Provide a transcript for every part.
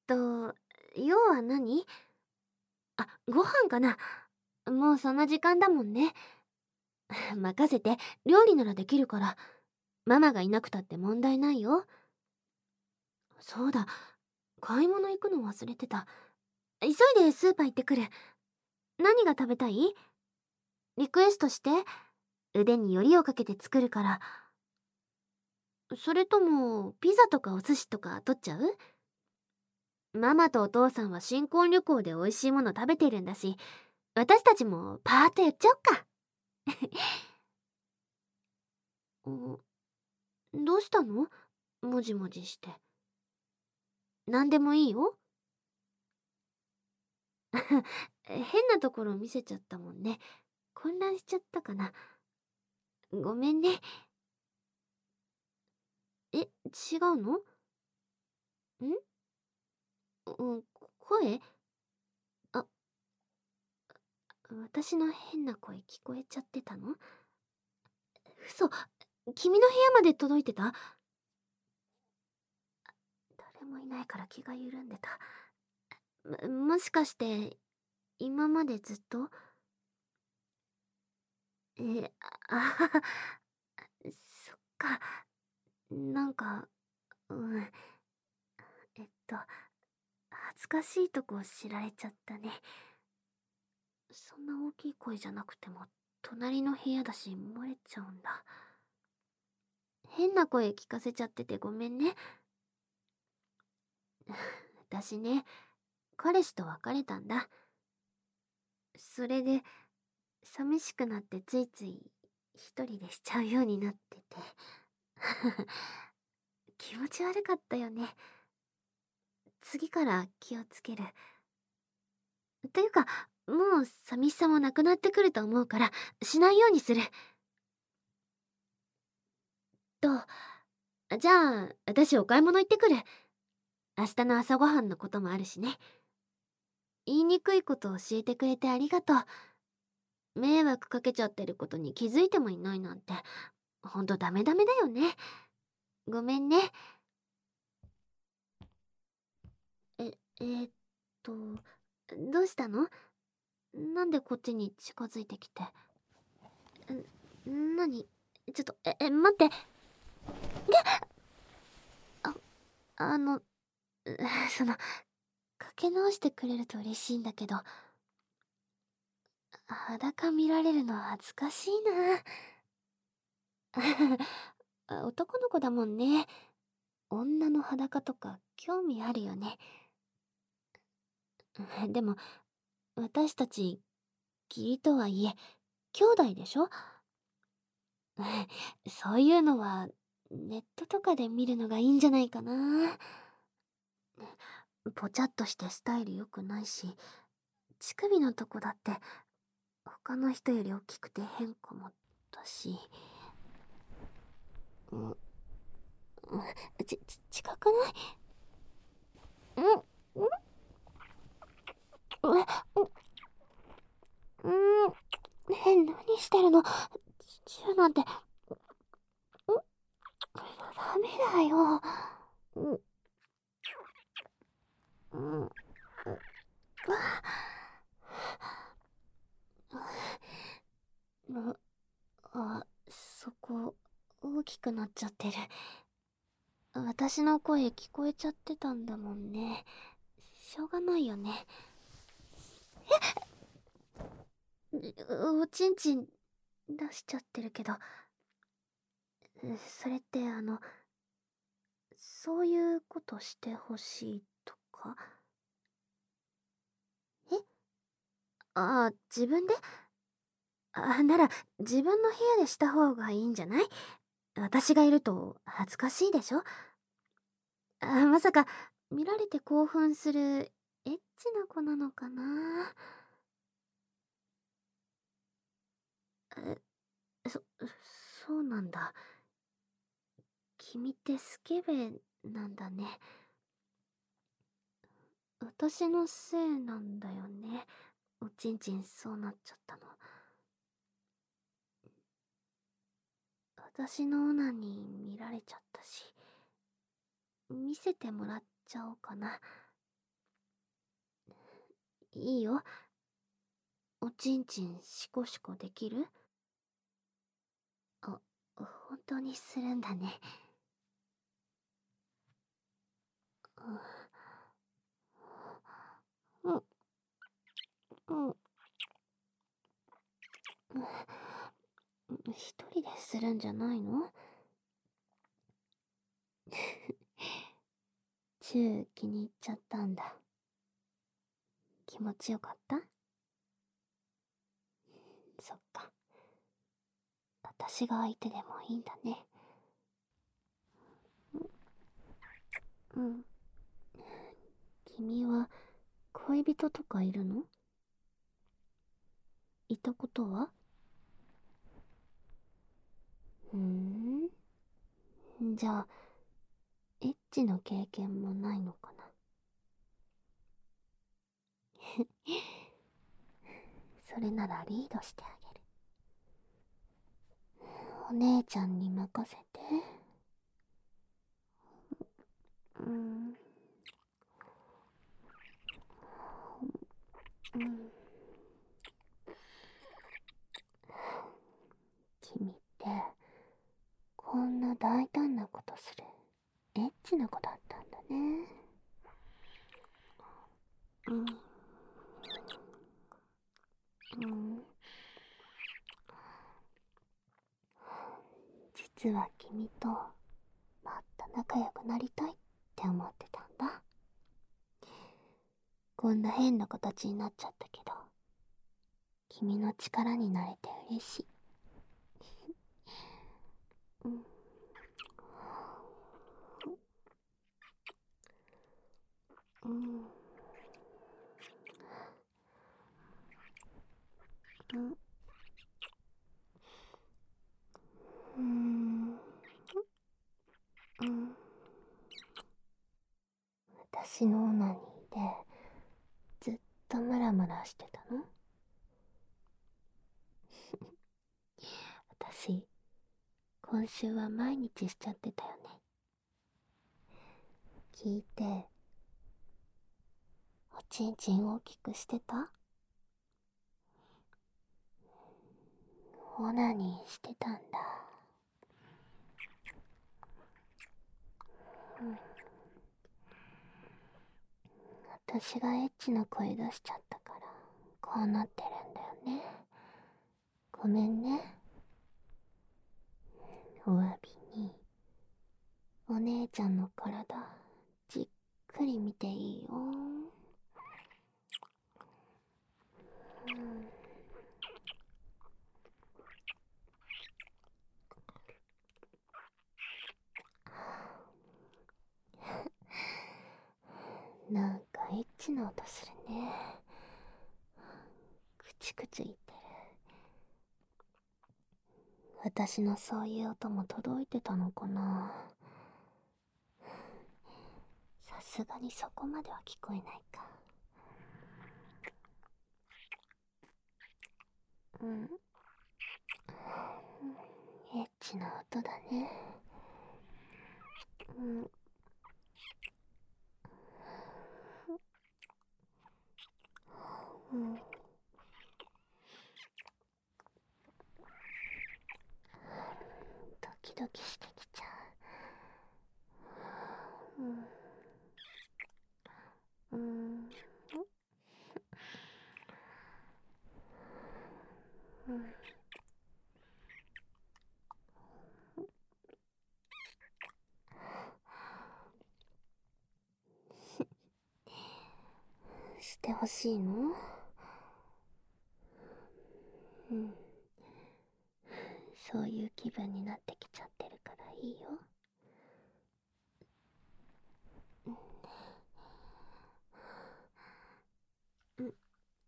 と、要は何？あ、ご飯かな。もうそんな時間だもんね。任せて、料理ならできるから。ママがいなくたって問題ないよ。そうだ、買い物行くの忘れてた。急いでスーパー行ってくる。何が食べたい？リクエストして。腕によりをかけて作るから。それとも、ピザとかお寿司とか取っちゃう？ママとお父さんは新婚旅行で美味しいもの食べてるんだし、私たちもパーッとやっちゃおっか。どうしたの？もじもじして。何でもいいよ。変なところ見せちゃったもんね。混乱しちゃったかな。ごめんね。違うの？うん、声？あ、私の変な声聞こえちゃってたの？嘘、君の部屋まで届いてた？誰もいないから気が緩んでた。もしかして、今までずっと？え、あ、そっか。なんか、うん。恥ずかしいとこ知られちゃったね。そんな大きい声じゃなくても、隣の部屋だし漏れちゃうんだ。変な声聞かせちゃっててごめんね。私ね、彼氏と別れたんだ。それで、寂しくなってついつい一人でしちゃうようになってて。気持ち悪かったよね。次から気をつける。というか、もう寂しさもなくなってくると思うから、しないようにする。と、じゃあ、私お買い物行ってくる。明日の朝ごはんのこともあるしね。言いにくいこと教えてくれてありがとう。迷惑かけちゃってることに気づいてもいないなんて、ほんとダメダメだよね。ごめんね。え、えーっと、どうしたの？なんでこっちに近づいてきて。なに？ちょっと、待って。あ、あの、その、かけ直してくれると嬉しいんだけど、裸見られるの恥ずかしいな。男の子だもんね。女の裸とか興味あるよね。でも、私たち、義理とはいえ、兄弟でしょ？そういうのは、ネットとかで見るのがいいんじゃないかな。ぽちゃっとしてスタイル良くないし、乳首のとこだって、他の人より大きくて変かもだし。うん、近くない？うん、うん、うん、何してるの？チューなんて、ダメだよ。うん、うん、そこ、大きくなっちゃってる。私の声聞こえちゃってたんだもんね。しょうがないよね。おちんちん出しちゃってるけど、それってそういうことしてほしいとか？え自分で？なら自分の部屋でした方がいいんじゃない？私がいると恥ずかしいでしょ？まさか見られて興奮するエッチな子なのかな？そ、そうなんだ。君ってスケベなんだね。私のせいなんだよね。おちんちんそうなっちゃったの。私のオナニー見られちゃったし。見せてもらっちゃおうかな。 いいよ。おちんちんシコシコできる？あ、本当にするんだね。うん、うん、うん。一人でするんじゃないの？チュー気に入っちゃったんだ。気持ちよかった？そっか。私が相手でもいいんだね。うん。君は恋人とかいるの？いたことは？ふーん。じゃあ、エッチの経験もないのかな？それならリードしてあげる。お姉ちゃんに任せて。うん。うん。君って、こんな大胆なことする、エッチな子だったんだね。うん。うん。実は君と、もっと仲良くなりたいって思ってたんだ。こんな変な形になっちゃったけど、君の力になれて嬉しい。うん。うん。うん。うん。うん。私のオナニーでずっとムラムラしてたの？私、今週は毎日しちゃってたよね。聞いて、おちんちん大きくしてた？オナニーしてたんだ。うん。私がエッチな声出しちゃったから、こうなってるんだよね。ごめんね。お詫びに、お姉ちゃんの体、じっくり見ていいよ。うん。なんかエッチな音するね。くちくち言ってる。私のそういう音も届いてたのかな。さすがにそこまでは聞こえないか。うん。エッチな音だね。うん。うん。ドキドキしてきちゃう。うん。うん。うん。してほしいの？うん。そういう気分になってきちゃってるからいいよ。うん。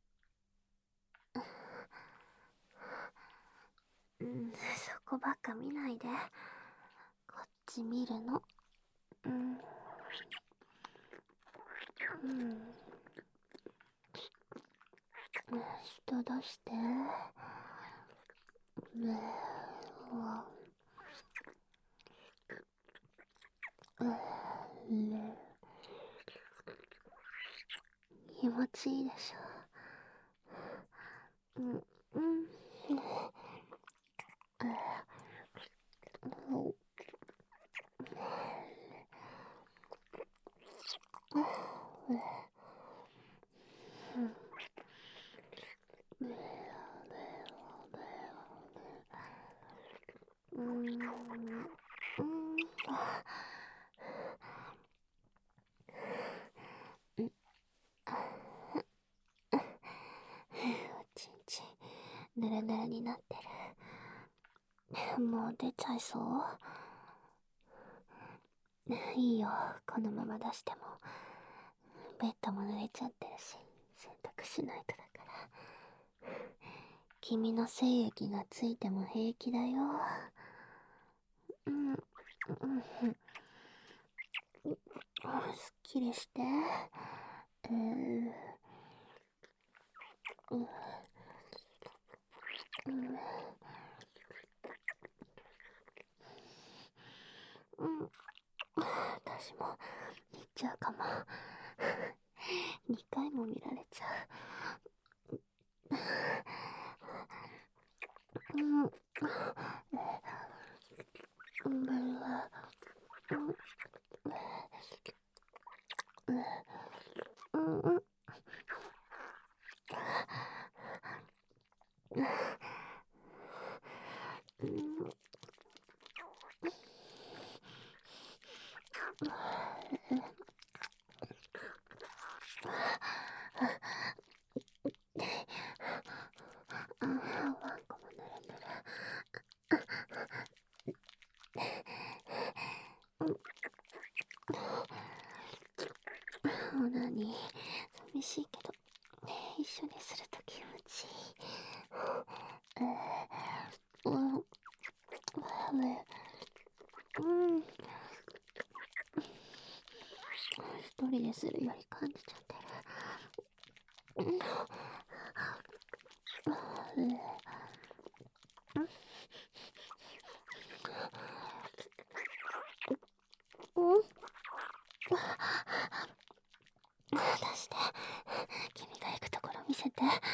うん。そこばっか見ないで。こっち見るの。うん。うん。下出して。ねえ。ねえ。気持ちいいでしょ？ うん、うん。うん、うん、ちんちん、ぬるぬるになってる。もう出ちゃいそう？いいよ、このまま出しても。ベッドも濡れちゃってるし、洗濯しないとだから。君の精液がついても平気だよ。うん、うん、すっきりして。うん、うん、私も行っちゃうかも。2回も見られちゃう。うん、うん、うん、うん、うん、ワンコもぬるぬる。何？寂しいけど、一緒にすると気持ちいい。うん、うん、一人でするより感じちゃってる。うん、うん、出して。君が行くところ見せて。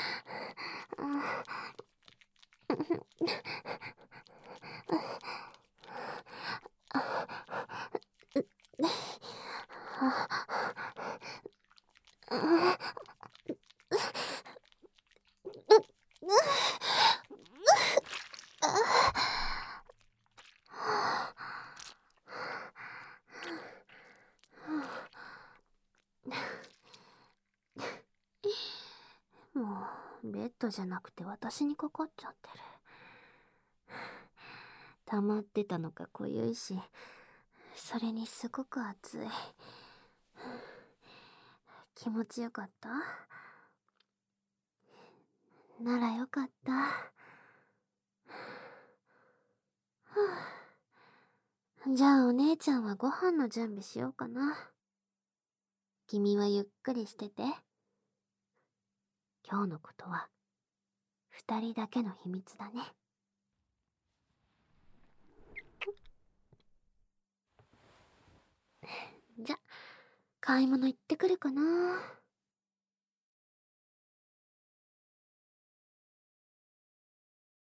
もう、ベッドじゃなくて私にかかっちゃってる。溜まってたのか濃ゆいし、それにすごく暑い。気持ちよかった？ならよかった。じゃあお姉ちゃんはご飯の準備しようかな。君はゆっくりしてて。今日のことは二人だけの秘密だね。じゃ、買い物行ってくるかな。